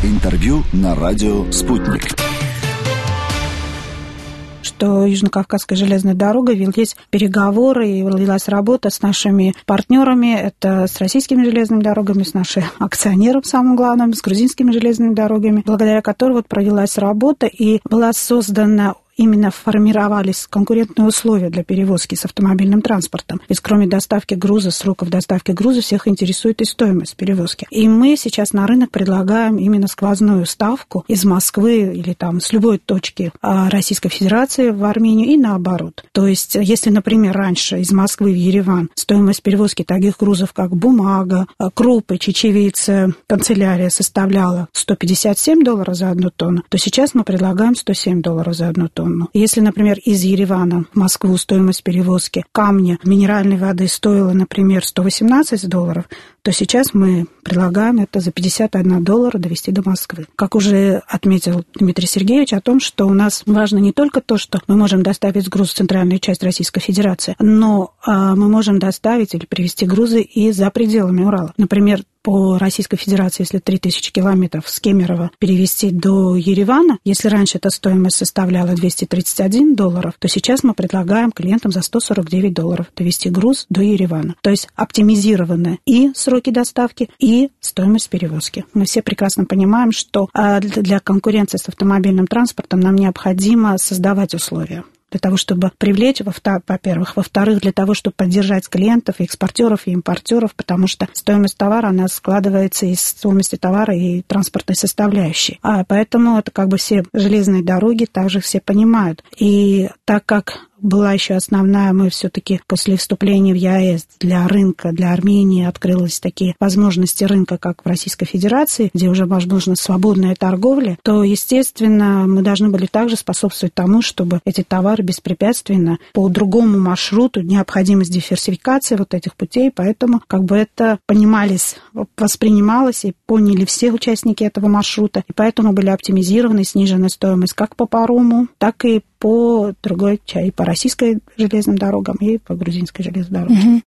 Интервью на радио «Спутник». Что Южно-Кавказская железная дорога велись переговоры и велась работа с нашими партнерами, это с российскими железными дорогами, с нашим акционером, самым главным, с грузинскими железными дорогами, благодаря которой провелась работа и была создана, именно формировались конкурентные условия для перевозки с автомобильным транспортом. Ведь кроме доставки груза, сроков доставки груза, всех интересует и стоимость перевозки. И мы сейчас на рынок предлагаем именно сквозную ставку из Москвы или там с любой точки Российской Федерации в Армению и наоборот. То есть, если, например, раньше из Москвы в Ереван стоимость перевозки таких грузов, как бумага, крупы, чечевица, канцелярия составляла $157 за одну тонну, то сейчас мы предлагаем $107 за одну тонну. Если, например, из Еревана в Москву стоимость перевозки камня, минеральной воды стоила, например, $118, то сейчас мы предлагаем это за $51 довести до Москвы. Как уже отметил Дмитрий Сергеевич о том, что у нас важно не только то, что мы можем доставить груз в центральную часть Российской Федерации, но мы можем доставить или привезти грузы и за пределами Урала. Например, по Российской Федерации, если 3000 километров с Кемерово перевезти до Еревана, если раньше эта стоимость составляла $231, то сейчас мы предлагаем клиентам за $149 довести груз до Еревана. То есть оптимизированы и сроки доставки, и стоимость перевозки. Мы все прекрасно понимаем, что для конкуренции с автомобильным транспортом нам необходимо создавать условия. Для того, чтобы привлечь, во-первых. Во-вторых, для того, чтобы поддержать клиентов, и экспортеров, и импортеров, потому что стоимость товара, она складывается из стоимости товара и транспортной составляющей. Поэтому это как бы все железные дороги также все понимают. И так как была еще основная, мы все-таки после вступления в ЕАЭС для рынка, для Армении открылись такие возможности рынка, как в Российской Федерации, где уже возможна свободная торговля, то, естественно, мы должны были также способствовать тому, чтобы эти товары беспрепятственно по другому маршруту, необходимость диверсификации вот этих путей, поэтому как бы это понималось, воспринималось и поняли все участники этого маршрута, и поэтому были оптимизированы, снижена стоимость как по парому, так и по другой части, по российской железным дорогам и по грузинской железной дороге.